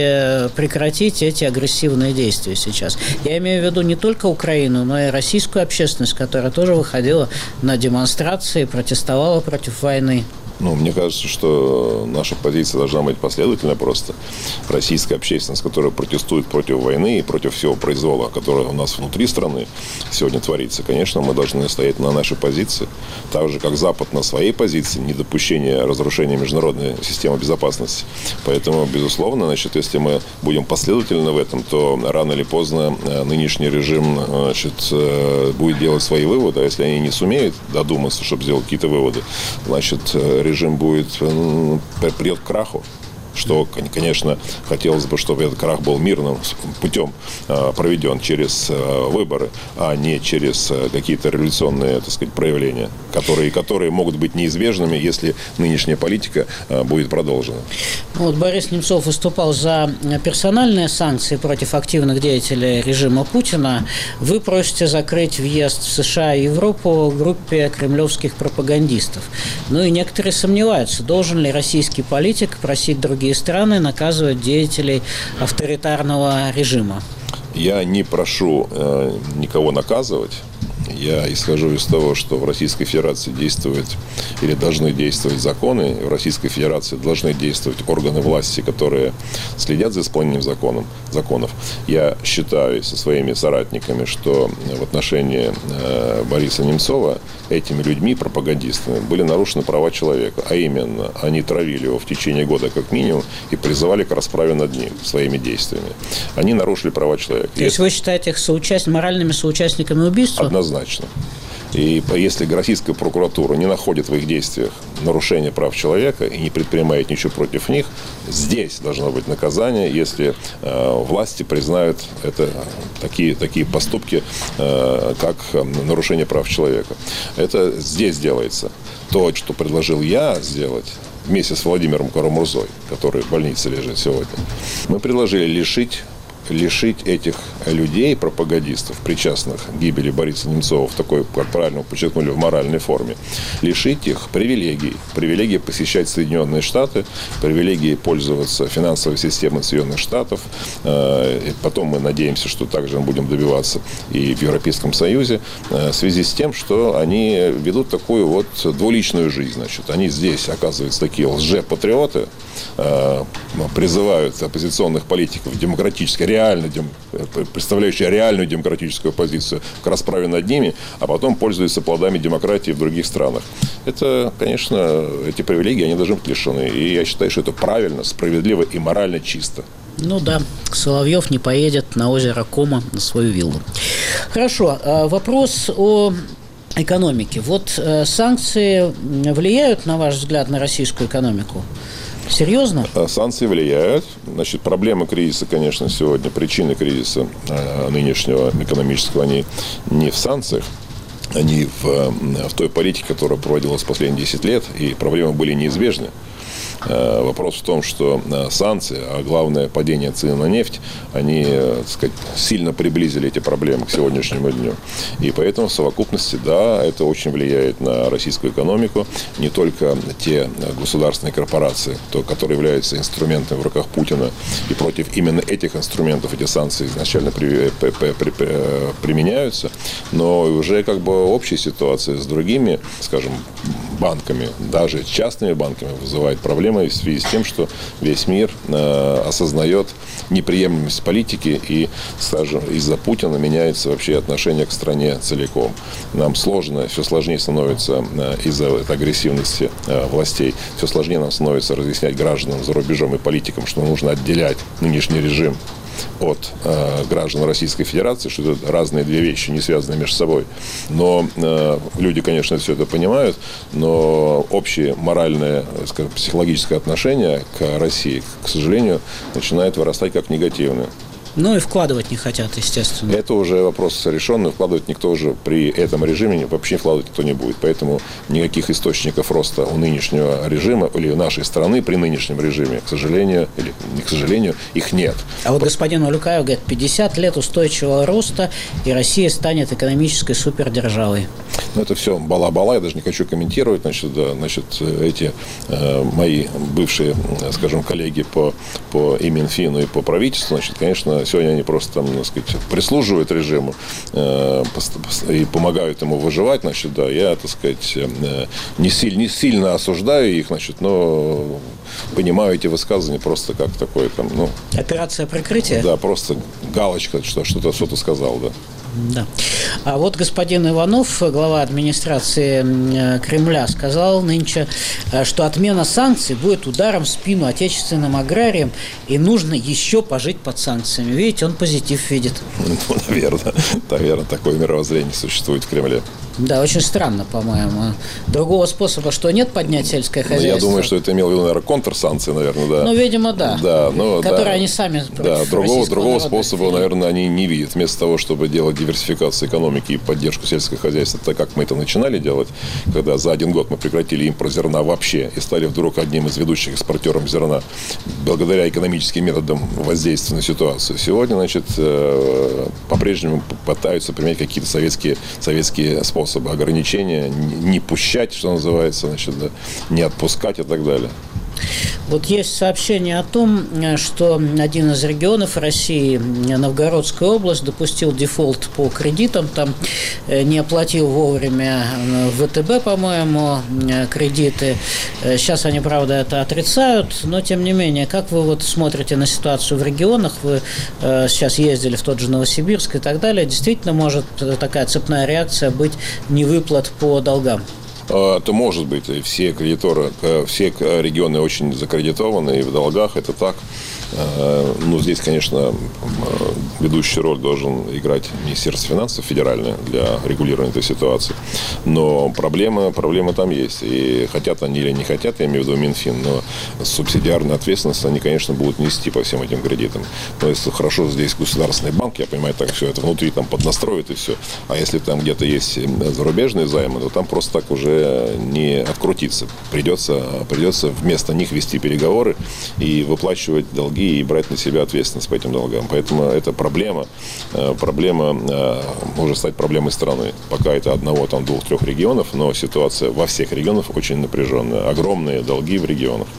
и прекратить эти агрессивные действия сейчас? Я имею в виду не только Украину, но и российскую общественность, которая тоже выходила на демонстрации, протестовала против войны. Ну, мне кажется, что наша позиция должна быть последовательна просто. Российская общественность, которая протестует против войны и против всего произвола, которое у нас внутри страны сегодня творится, конечно, мы должны стоять на нашей позиции. Так же, как Запад на своей позиции, недопущение разрушения международной системы безопасности. Поэтому, безусловно, значит, если мы будем последовательны в этом, то рано или поздно нынешний режим, значит, будет делать свои выводы. А если они не сумеют додуматься, чтобы сделать какие-то выводы, значит, режим будет, придет к краху. Что, конечно, хотелось бы, чтобы этот крах был мирным путем проведен через выборы, а не через какие-то революционные, так сказать, проявления, которые, которые могут быть неизбежными, если нынешняя политика будет продолжена. Вот Борис Немцов выступал за персональные санкции против активных деятелей режима Путина. Вы просите закрыть въезд в США и Европу группе кремлевских пропагандистов. Ну и некоторые сомневаются, должен ли российский политик просить других страны наказывать деятелей авторитарного режима. Я не прошу э, никого наказывать. Я исхожу из того, что в Российской Федерации действуют или должны действовать законы. В Российской Федерации должны действовать органы власти, которые следят за исполнением законов. законов. Я считаю со своими соратниками, что в отношении э, Бориса Немцова этими людьми, пропагандистами, были нарушены права человека. А именно, они травили его в течение года как минимум и призывали к расправе над ним своими действиями. Они нарушили права человека. То есть вы считаете их соучаст... моральными соучастниками убийства? Однозначно. И если российская прокуратура не находит в их действиях нарушения прав человека и не предпринимает ничего против них, здесь должно быть наказание, если э, власти признают это, такие, такие поступки, э, как нарушение прав человека. Это здесь делается. То, что предложил я сделать вместе с Владимиром Карамурзой, который в больнице лежит сегодня, мы предложили лишить лишить этих людей, пропагандистов, причастных к гибели Бориса Немцова в такой, как правильно подчеркнули, в моральной форме, лишить их привилегий. Привилегии посещать Соединенные Штаты, привилегии пользоваться финансовой системой Соединенных Штатов. Потом мы надеемся, что также мы будем добиваться и в Европейском Союзе, в связи с тем, что они ведут такую вот двуличную жизнь. Значит, они здесь, оказывается, такие лжепатриоты, призывают оппозиционных политиков демократически, реально, представляющие реальную демократическую позицию к расправе над ними, а потом пользуются плодами демократии в других странах. Это, конечно, эти привилегии, они должны быть лишены. И я считаю, что это правильно, справедливо и морально чисто. Ну да, Соловьев не поедет на озеро Кома на свою виллу. Хорошо, вопрос о экономики. Вот э, санкции влияют, на ваш взгляд, на российскую экономику? Серьезно? Санкции влияют. Значит, проблемы кризиса, конечно, сегодня, причины кризиса э, нынешнего экономического, они не в санкциях, они в, в той политике, которая проводилась последние десять лет, и проблемы были неизбежны. Вопрос в том, что санкции, а главное падение цен на нефть, они, так сказать, сильно приблизили эти проблемы к сегодняшнему дню. И поэтому в совокупности, да, это очень влияет на российскую экономику. Не только те государственные корпорации, которые являются инструментами в руках Путина, и против именно этих инструментов эти санкции изначально при, при, при, при, применяются, но уже как бы общая ситуация с другими, скажем, банками, даже частными банками, вызывает проблемы в связи с тем, что весь мир э, осознает неприемлемость политики и, скажем, из-за Путина меняется вообще отношение к стране целиком. Нам сложно, все сложнее становится э, из-за агрессивности э, властей, все сложнее нам становится разъяснять гражданам за рубежом и политикам, что нужно отделять нынешний режим от э, граждан Российской Федерации, что это разные две вещи, не связанные между собой. Но э, люди, конечно, все это понимают, но общее моральное, скажем, психологическое отношение к России, к сожалению, начинает вырастать как негативное. Ну и вкладывать не хотят, естественно. Это уже вопрос решенный. Вкладывать никто уже при этом режиме вообще вкладывать никто не будет. Поэтому никаких источников роста у нынешнего режима или у нашей страны при нынешнем режиме, к сожалению, или не к сожалению, их нет. А вот господин Улюкаев говорит, пятьдесят лет устойчивого роста, и Россия станет экономической супердержавой. Ну, это все бала-бала, я даже не хочу комментировать. Значит, да, значит эти э, мои бывшие, скажем, коллеги по, по и Минфину, и по правительству, значит, конечно, сегодня они просто там, так сказать, прислуживают режиму э, и помогают ему выживать, значит, да, я, так сказать, э, не, сильно, не сильно осуждаю их, значит, но понимаю эти высказывания просто как такое там, ну... Операция прикрытия? Да, просто галочка, что что-то, что-то сказал, да. Да. А вот господин Иванов, глава администрации Кремля, сказал нынче, что отмена санкций будет ударом в спину отечественным аграриям, и нужно еще пожить под санкциями. Видите, он позитив видит. Ну, наверное, наверное, такое мировоззрение существует в Кремле. Да, очень странно, по-моему. Другого способа, что нет, поднять сельское хозяйство? Ну, я думаю, что это имел в виду, наверное, контрсанкции, наверное, да. Ну, видимо, да. Да, ну, которые да. они сами Да, другого, другого способа, наверное, они не видят. Вместо того, чтобы делать диверсификацию экономики и поддержку сельского хозяйства, так как мы это начинали делать, когда за один год мы прекратили импорт зерна вообще и стали вдруг одним из ведущих экспортеров зерна, благодаря экономическим методам воздействия на ситуацию. Сегодня, значит, по-прежнему пытаются применять какие-то советские, советские способы ограничения, не пущать, что называется, значит, да, не отпускать и так далее. Вот есть сообщение о том, что один из регионов России, Новгородская область, допустил дефолт по кредитам, там не оплатил вовремя вэ тэ бэ, по-моему, кредиты. Сейчас они, правда, это отрицают, но тем не менее, как вы вот смотрите на ситуацию в регионах? Вы сейчас ездили в тот же Новосибирск и так далее. Действительно может такая цепная реакция быть невыплат по долгам? Это может быть. Все кредиторы, все регионы очень закредитованы и в долгах, это так. Ну, здесь, конечно, ведущую роль должен играть Министерство финансов федеральное для регулирования этой ситуации. Но проблема, проблема там есть. И хотят они или не хотят, я имею в виду Минфин, но субсидиарную ответственность они, конечно, будут нести по всем этим кредитам. Но если хорошо здесь государственный банк, я понимаю, так все это внутри там поднастроит и все. А если там где-то есть зарубежные займы, то там просто так уже не открутиться. Придется, придется вместо них вести переговоры и выплачивать долги и брать на себя ответственность по этим долгам. Поэтому это проблема. Проблема может стать проблемой страны. Пока это одного, там, двух-трех регионов, но ситуация во всех регионах очень напряженная. Огромные долги в регионах.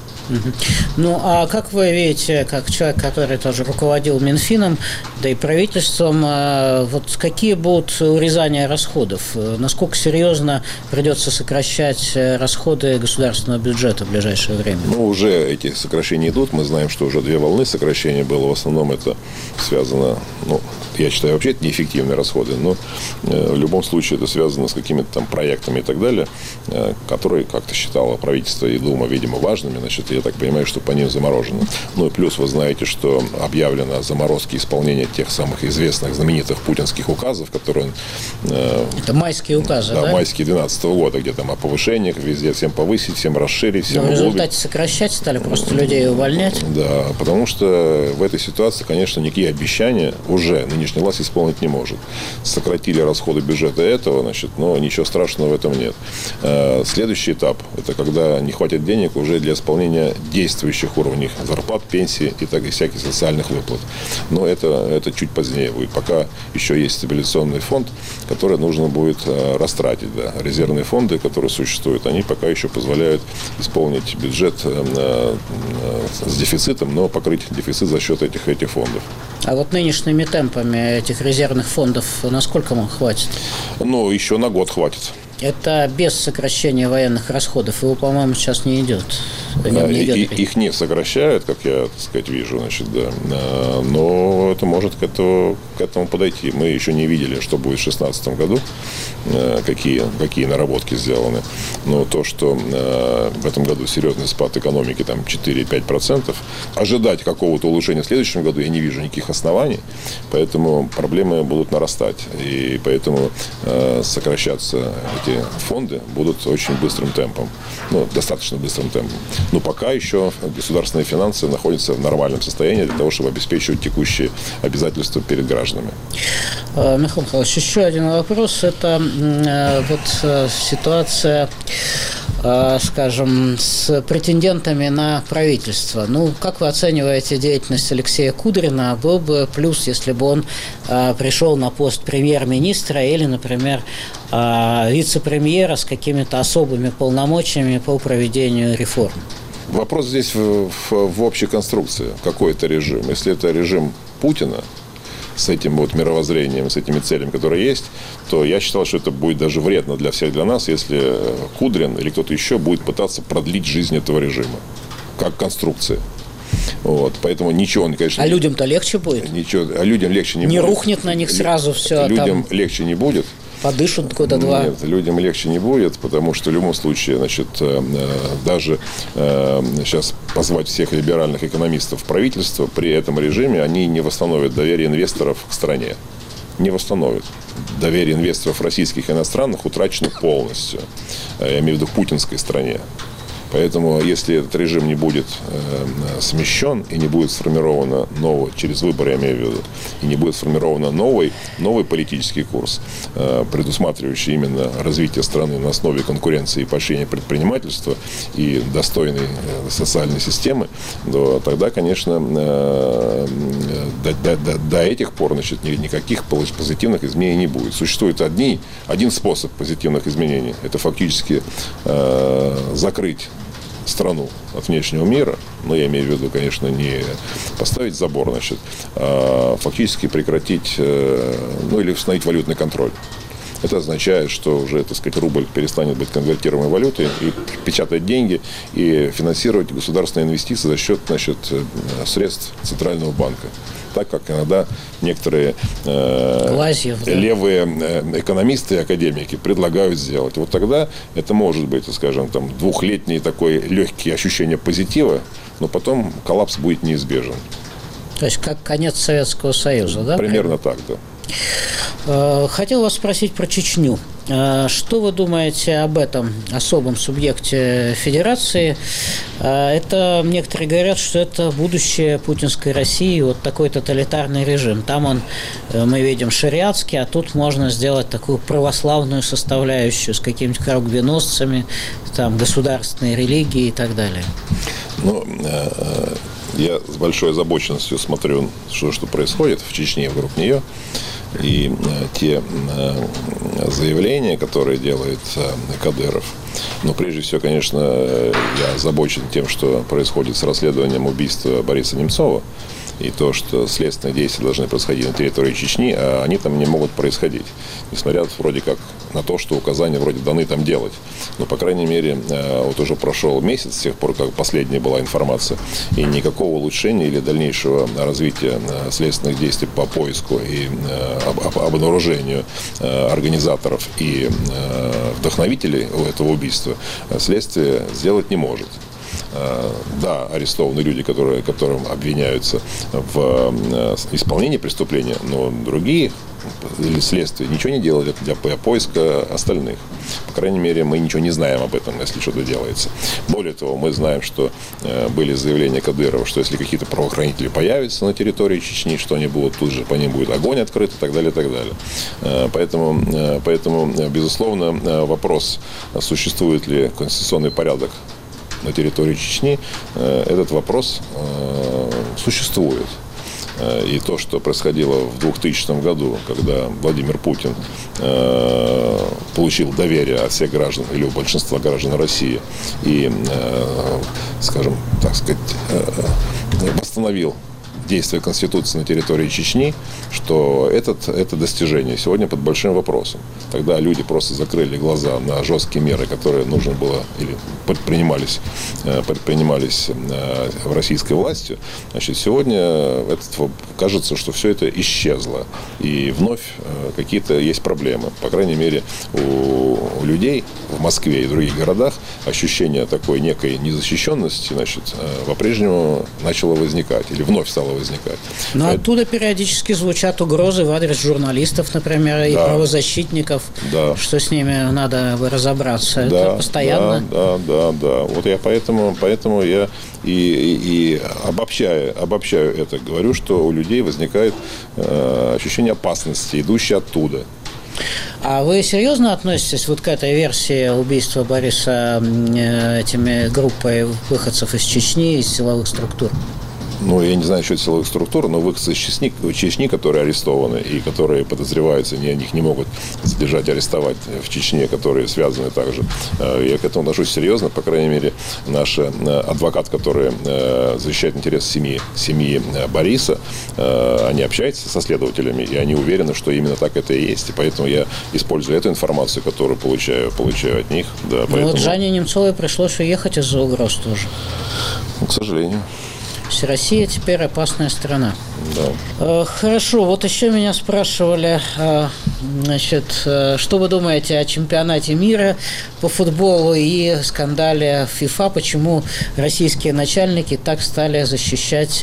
Ну, а как вы видите, как человек, который тоже руководил Минфином, да и правительством, вот какие будут урезания расходов? Насколько серьезно придется сокращать расходы государственного бюджета в ближайшее время? Ну, уже эти сокращения идут. Мы знаем, что уже две волны сокращения было. В основном это связано, ну, я считаю, вообще это неэффективные расходы, но в любом случае это связано с какими-то там проектами и так далее, которые как-то считало правительство и Дума, видимо, важными, значит, я так понимаю, что по ним заморожено. Ну и плюс вы знаете, что объявлено о заморозке исполнения тех самых известных, знаменитых путинских указов, которые он... Это майские указы, да? Да, майские двенадцатого года, где там о повышениях, везде всем повысить, всем расширить, всем но в углубить. результате сокращать стали, просто людей увольнять. Да, потому что в этой ситуации, конечно, никакие обещания уже нынешняя власть исполнить не может. Сократили расходы бюджета этого, значит, но ничего страшного в этом нет. Следующий этап – это когда не хватит денег уже для исполнения действующих уровней зарплат, пенсий и так и всяких социальных выплат. Но это, это чуть позднее будет. Пока еще есть стабилизационный фонд, который нужно будет растратить. Да. Резервные фонды, которые существуют, они пока еще позволяют исполнить бюджет с дефицитом, но покрыть дефицит за счет этих, этих фондов. А вот нынешними темпами этих резервных фондов насколько вам хватит? Ну, еще на год хватит. Это без сокращения военных расходов. Его, по-моему, сейчас не идет. Не, не идет. И, их не сокращают, как я, так сказать, вижу, значит, да. Но это может к этому, к этому подойти. Мы еще не видели, что будет в две тысячи шестнадцатом году, какие, какие наработки сделаны. Но то, что в этом году серьезный спад экономики, там четыре-пять процентов, ожидать какого-то улучшения в следующем году я не вижу никаких оснований. Поэтому проблемы будут нарастать. И поэтому сокращаться эти фонды будут очень быстрым темпом, ну, достаточно быстрым темпом. Но пока еще государственные финансы находятся в нормальном состоянии для того, чтобы обеспечивать текущие обязательства перед гражданами. Михаил Михайлович, еще один вопрос. Это вот ситуация, скажем, с претендентами на правительство. Ну, как вы оцениваете деятельность Алексея Кудрина? Был бы плюс, если бы он пришел на пост премьер-министра или, например, вице-премьера с какими-то особыми полномочиями по проведению реформ? Вопрос здесь в, в, в общей конструкции. Какой это режим? Если это режим Путина, с этим вот мировоззрением, с этими целями, которые есть, то я считал, что это будет даже вредно для всех, для нас, если Кудрин или кто-то еще будет пытаться продлить жизнь этого режима, как конструкция. Вот, поэтому ничего, конечно... А людям-то легче будет? Ничего, а людям легче не, не будет. Не будет. рухнет на них сразу все. Людям там... легче не будет. Подышат года два. Нет, людям легче не будет, потому что в любом случае, значит, даже сейчас позвать всех либеральных экономистов в правительство при этом режиме, они не восстановят доверие инвесторов к стране. Не восстановят. Доверие инвесторов российских и иностранных утрачено полностью. Я имею в виду к путинской стране. Поэтому, если этот режим не будет э, смещен и не будет сформировано новый, через выборы я имею в виду, и не будет сформирован новый, новый политический курс, э, предусматривающий именно развитие страны на основе конкуренции и поощрения предпринимательства и достойной э, социальной системы, то тогда, конечно, э, до, до, до, до этих пор, значит, никаких позитивных изменений не будет. Существует одни, один способ позитивных изменений. Это фактически э, закрыть страну от внешнего мира, но я имею в виду, конечно, не поставить забор, значит, а фактически прекратить, ну, или установить валютный контроль. Это означает, что уже, так сказать, рубль перестанет быть конвертируемой валютой и печатать деньги и финансировать государственные инвестиции за счет, значит, средств Центрального банка. Так как иногда некоторые э, Глазьев, да. левые экономисты и академики предлагают сделать. Вот тогда это может быть, скажем, там, двухлетний такой легкий ощущение позитива, но потом коллапс будет неизбежен. То есть как конец Советского Союза, да? Примерно так, да. Хотел вас спросить про Чечню. Что вы думаете об этом особом субъекте федерации? Это, некоторые говорят, что это будущее путинской России, вот такой тоталитарный режим. Там он, мы видим, шариатский, а тут можно сделать такую православную составляющую с какими-то коробвеносцами, там, государственной религией и так далее. Ну, я с большой озабоченностью смотрю, что, что происходит в Чечне, вокруг нее. И э, те э, заявления, которые делает э, Кадыров. Но прежде всего, конечно, я озабочен тем, что происходит с расследованием убийства Бориса Немцова. и то, что следственные действия должны происходить на территории Чечни, а они там не могут происходить. Несмотря вроде как на то, что указания вроде даны там делать. Но, по крайней мере, вот уже прошел месяц с тех пор, как последняя была информация, и никакого улучшения или дальнейшего развития следственных действий по поиску и обнаружению организаторов и вдохновителей этого убийства следствие сделать не может. Да, арестованы люди, которые, которым обвиняются в исполнении преступления, но другие или следствие ничего не делали для поиска остальных. По крайней мере, мы ничего не знаем об этом, если что-то делается. Более того, мы знаем, что были заявления Кадырова, что если какие-то правоохранители появятся на территории Чечни, что они будут тут же, по ним будет огонь открыт и так далее, и так далее. Поэтому, поэтому безусловно, вопрос, существует ли конституционный порядок на территории Чечни, этот вопрос существует. И то, что происходило в двухтысячном году, когда Владимир Путин получил доверие от всех граждан или у большинства граждан России и, скажем, так сказать, восстановил действия Конституции на территории Чечни, что этот, это достижение сегодня под большим вопросом. Тогда люди просто закрыли глаза на жесткие меры, которые нужно было или предпринимались, предпринимались российской властью. Значит, сегодня этот, кажется, что все это исчезло. И вновь какие-то есть проблемы. По крайней мере, у, у людей в Москве и в других городах ощущение такой некой незащищенности, значит, по-прежнему начало возникать или вновь стало возникать. Но Поэтому... оттуда периодически звучат угрозы в адрес журналистов, например, и да. правозащитников, да. что с ними надо разобраться. Да, это постоянно. Да, да, да, да. Вот я поэтому, поэтому я и, и, и обобщаю, обобщаю это, говорю, что у людей возникает э, ощущение опасности, идущей оттуда. А вы серьезно относитесь вот к этой версии убийства Бориса э, этими группой выходцев из Чечни, из силовых структур? Ну, я не знаю насчет силовых структур, но выходцы из Чечни, Чечни, которые арестованы и которые подозреваются, они их не могут задержать, арестовать в Чечне, которые связаны также. Я к этому отношусь серьезно. По крайней мере, наш адвокат, который защищает интересы семьи, семьи Бориса, они общаются со следователями, и они уверены, что именно так это и есть. И поэтому я использую эту информацию, которую получаю, получаю от них. Да, поэтому... Ну, вот Жанне Немцовой пришлось уехать из-за угроз тоже. Ну, к сожалению. Россия теперь опасная страна. Да. Хорошо, вот еще меня спрашивали, значит, что вы думаете о чемпионате мира по футболу и скандале ФИФА, почему российские начальники так стали защищать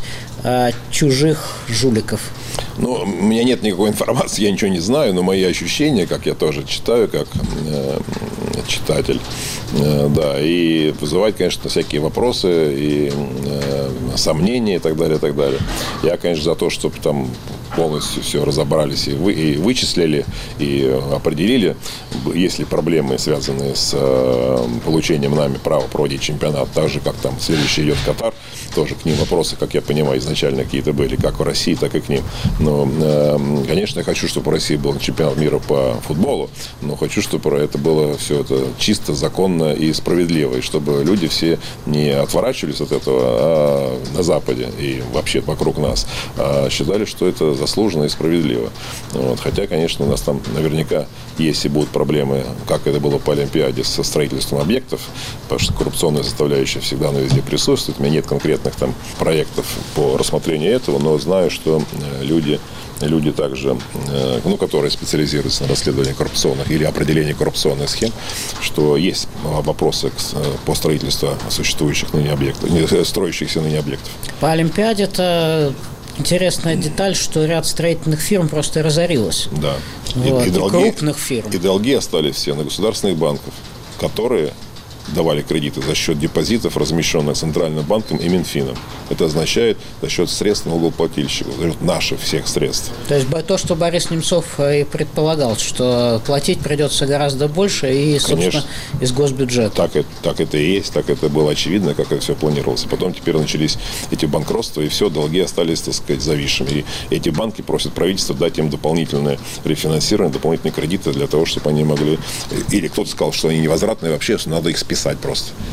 чужих жуликов? Ну, у меня нет никакой информации, я ничего не знаю, но мои ощущения, как я тоже читаю, как э, читатель, э, да, и вызывает, конечно, всякие вопросы и э, сомнения и так далее, и так далее. Я, конечно, за то, чтобы там полностью все разобрались и, вы, и вычислили, и определили, есть ли проблемы, связанные с э, получением нами права проводить чемпионат, так же, как там следующий идет Катар, тоже к ним вопросы, как я понимаю, изначально какие-то были, как в России, так и к ним. Но, э, конечно, я хочу, чтобы в России был чемпионат мира по футболу, но хочу, чтобы это было все это чисто, законно и справедливо, и чтобы люди все не отворачивались от этого, а на Западе и вообще вокруг нас, а считали, что это заслуженно и справедливо. Вот. Хотя, конечно, у нас там наверняка есть и будут проблемы, как это было по Олимпиаде, со строительством объектов, потому что коррупционная составляющая всегда на везде присутствует. У меня нет конкретных там проектов по рассмотрению этого, но знаю, что люди, люди также, ну, которые специализируются на расследовании коррупционных или определении коррупционных схем, что есть вопросы по строительству существующих ныне объектов, строящихся ныне объектов. По Олимпиаде это интересная деталь, что ряд строительных фирм просто разорилось. Да. Вот. И, и, и долги, крупных фирм. И долги остались все на государственных банках, которые давали кредиты за счет депозитов, размещенных Центральным банком и Минфином. Это означает за счет средств налогоплательщиков, за счет наших всех средств. То есть то, что Борис Немцов и предполагал, что платить придется гораздо больше и, собственно, конечно, из госбюджета. Так, так это и есть, так это было очевидно, как это все планировалось. Потом теперь начались эти банкротства, и все, долги остались, так сказать, зависшими. И эти банки просят правительство дать им дополнительное рефинансирование, дополнительные кредиты для того, чтобы они могли... Или кто-то сказал, что они невозвратные, вообще надо их списать писать просто.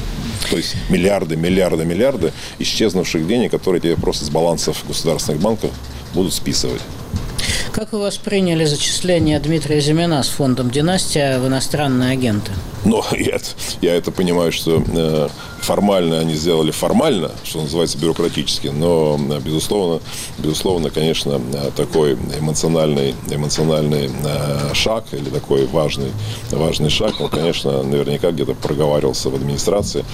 То есть миллиарды, миллиарды, миллиарды исчезнувших денег, которые тебе просто с балансов государственных банков будут списывать. Как вы восприняли зачисление Дмитрия Зимина с фондом «Династия» в иностранные агенты? Ну, я, я это понимаю, что э, формально они сделали формально, что называется, бюрократически, но, безусловно, безусловно, конечно, такой эмоциональный, эмоциональный э, шаг или такой важный, важный шаг, он, конечно, наверняка где-то проговаривался в администрации,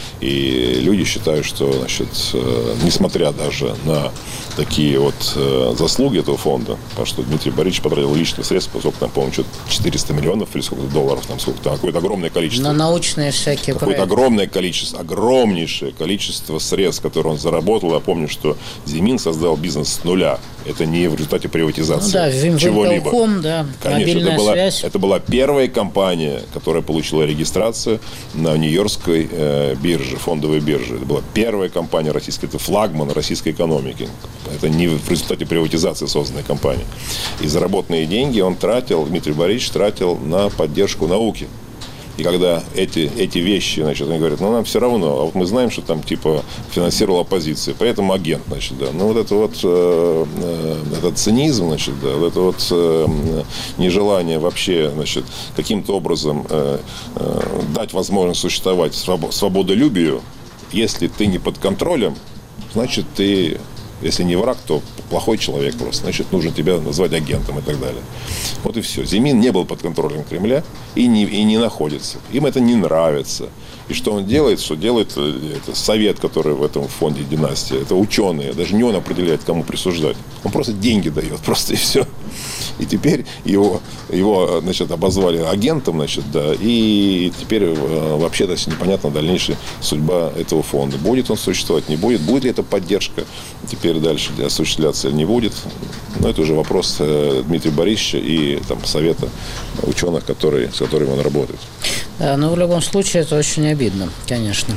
и люди считают, что, значит, э, несмотря даже на такие вот э, заслуги этого фонда, потому что Дмитрий Борисович потратил личные средства, сколько там, по-моему, что-то четыреста миллионов или сколько долларов, там сколько там, какое-то огромное количество. На научные всякие Какое-то проекты. огромное количество, огромнейшее количество средств, которые он заработал. Я помню, что Зимин создал бизнес с нуля. Это не в результате приватизации Ну да, чего-либо. Вимтелком, да, Конечно, это была, связь. это была первая компания, которая получила регистрацию на Нью-Йоркской э, бирже, фондовой бирже. Это была первая компания российская, это флагман российской экономики. Это не в результате приватизации созданная компания. И заработанные деньги он тратил, Дмитрий Борисович тратил на поддержку науки. И когда эти, эти вещи, значит, они говорят, ну, нам все равно, а вот мы знаем, что там, типа, финансировала оппозиция, поэтому агент, значит, да. Ну, вот это вот, э, э, этот цинизм, значит, да, вот это вот э, нежелание вообще, значит, каким-то образом э, э, дать возможность существовать свобо- свободолюбию, если ты не под контролем, значит, ты... Если не враг, то плохой человек просто. Значит, нужно тебя назвать агентом и так далее. Вот и все. Зимин не был под контролем Кремля и не, и не находится. Им это не нравится. И что он делает? Что делает это совет, который в этом фонде «Династия». Это ученые. Даже не он определяет, кому присуждать. Он просто деньги дает. Просто и все. И теперь его, его значит, обозвали агентом, значит, да, и теперь вообще даже непонятна дальнейшая судьба этого фонда. Будет он существовать, не будет, будет ли эта поддержка теперь дальше осуществляться или не будет. Но это уже вопрос Дмитрия Борисовича и там, совета ученых, которые, с которыми он работает. Да, но в любом случае это очень обидно, конечно.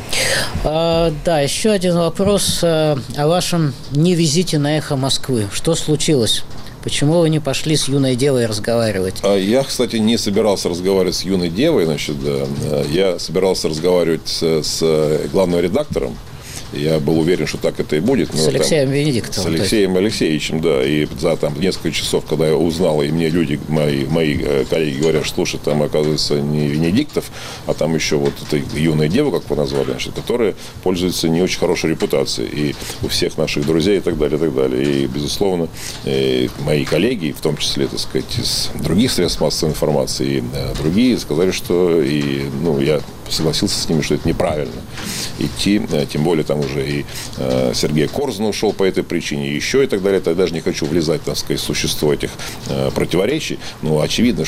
А, да, еще один вопрос а, о вашем невизите на «Эхо Москвы». Что случилось? Почему вы не пошли с юной девой разговаривать? Я, кстати, не собирался разговаривать с юной девой. Значит, да. Я собирался разговаривать с, с главным редактором. Я был уверен, что так это и будет. Но с Алексеем там, Венедиктовым. С Алексеем Алексеевичем, да. И за там, несколько часов, когда я узнал, и мне люди, мои, мои коллеги говорят, что слушай, там, оказывается, не Венедиктов, а там еще вот эта юная дева, как вы назвали, значит, которая пользуется не очень хорошей репутацией. И у всех наших друзей и так далее, и так далее. И, безусловно, и мои коллеги, в том числе, так сказать, из других средств массовой информации, и другие сказали, что и, ну, я согласился с ними, что это неправильно идти, тем более там уже и э, Сергей Корзун ушел по этой причине, и еще и так далее. Я даже не хочу влезать, так сказать, в существо этих э, противоречий, но очевидно,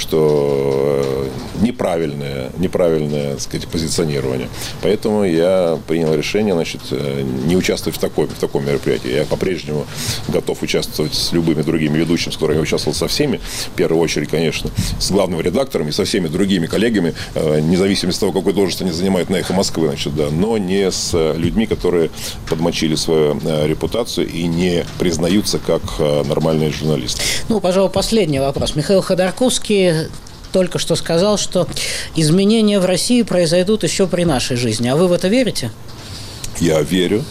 что э, неправильное, неправильное, так сказать, позиционирование. Поэтому я принял решение, значит, э, не участвовать в, такой, в таком мероприятии. Я по-прежнему готов участвовать с любыми другими ведущими, с которыми я участвовал со всеми, в первую очередь, конечно, с главным редактором и со всеми другими коллегами, э, независимо от того, какой должность они занимают на «Эхо Москвы», значит, да, но не с людьми, которые подмочили свою э, репутацию и не признаются как э, нормальные журналисты. Ну, пожалуй, последний вопрос. Михаил Ходорковский только что сказал, что изменения в России произойдут еще при нашей жизни. А вы в это верите? Я верю.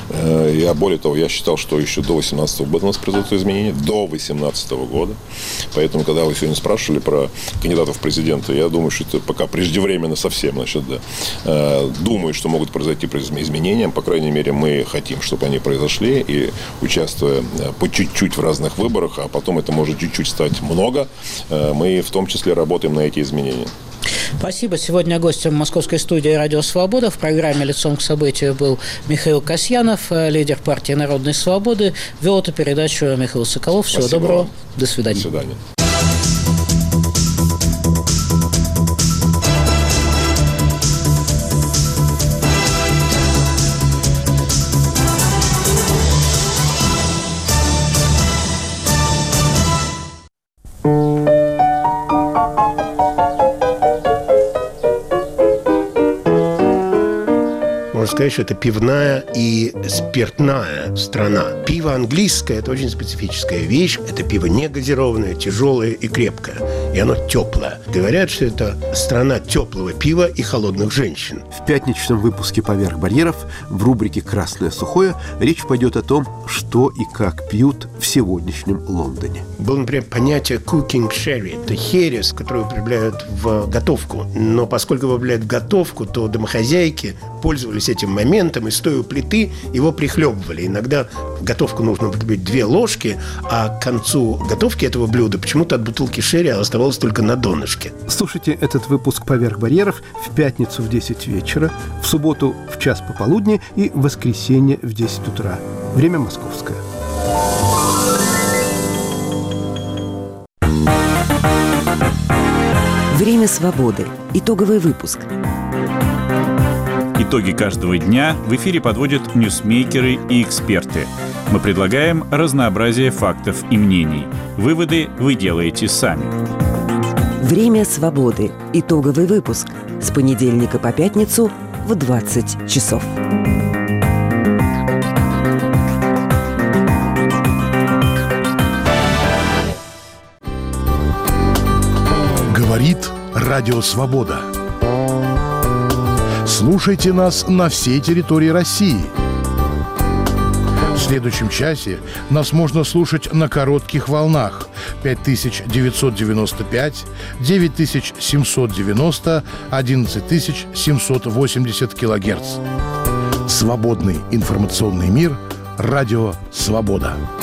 Я, более того, я считал, что еще до восемнадцатого года у нас произойдут изменения. До восемнадцатого года. Поэтому, когда вы сегодня спрашивали про кандидатов в президенты, я думаю, что это пока преждевременно совсем. Значит, да. Думаю, что могут произойти изменения. По крайней мере, мы хотим, чтобы они произошли. И участвуя по чуть-чуть в разных выборах, а потом это может чуть-чуть стать много, мы в том числе работаем на эти изменения. Спасибо. Сегодня гостем московской студии «Радио Свобода» в программе «Лицом к событию» был Михаил Касьянов, лидер партии «Народной свободы». Вел эту передачу Михаил Соколов. Всего Спасибо доброго. вам. До свидания. До свидания. сказать, что это пивная и спиртная страна. Пиво английское – это очень специфическая вещь. Это пиво не газированное, тяжелое и крепкое. И оно теплое. Говорят, что это страна теплого пива и холодных женщин. В пятничном выпуске «Поверх барьеров» в рубрике «Красное сухое» речь пойдет о том, что и как пьют в сегодняшнем Лондоне. Было, например, понятие cooking sherry. Это херес, который употребляют в готовку. Но поскольку его употребляют в готовку, то домохозяйки пользовались этим моментом и, стоя у плиты, его прихлебывали. Иногда в готовку нужно употребить две ложки, а к концу готовки этого блюда почему-то от бутылки шерри оставалось только на донышке. Слушайте этот выпуск «Поверх барьеров» в пятницу в десять вечера, в субботу в час пополудни и в воскресенье в десять утра. Время московское. Время свободы. Итоговый выпуск. Итоги каждого дня в эфире подводят ньюсмейкеры и эксперты. Мы предлагаем разнообразие фактов и мнений. Выводы вы делаете сами. Время свободы. Итоговый выпуск. С понедельника по пятницу в двадцать часов. Говорит Радио Свобода. Слушайте нас на всей территории России. В следующем часе нас можно слушать на коротких волнах пять тысяч девятьсот девяносто пять, девять тысяч семьсот девяносто, одиннадцать тысяч семьсот восемьдесят килогерц. Свободный информационный мир. Радио Свобода.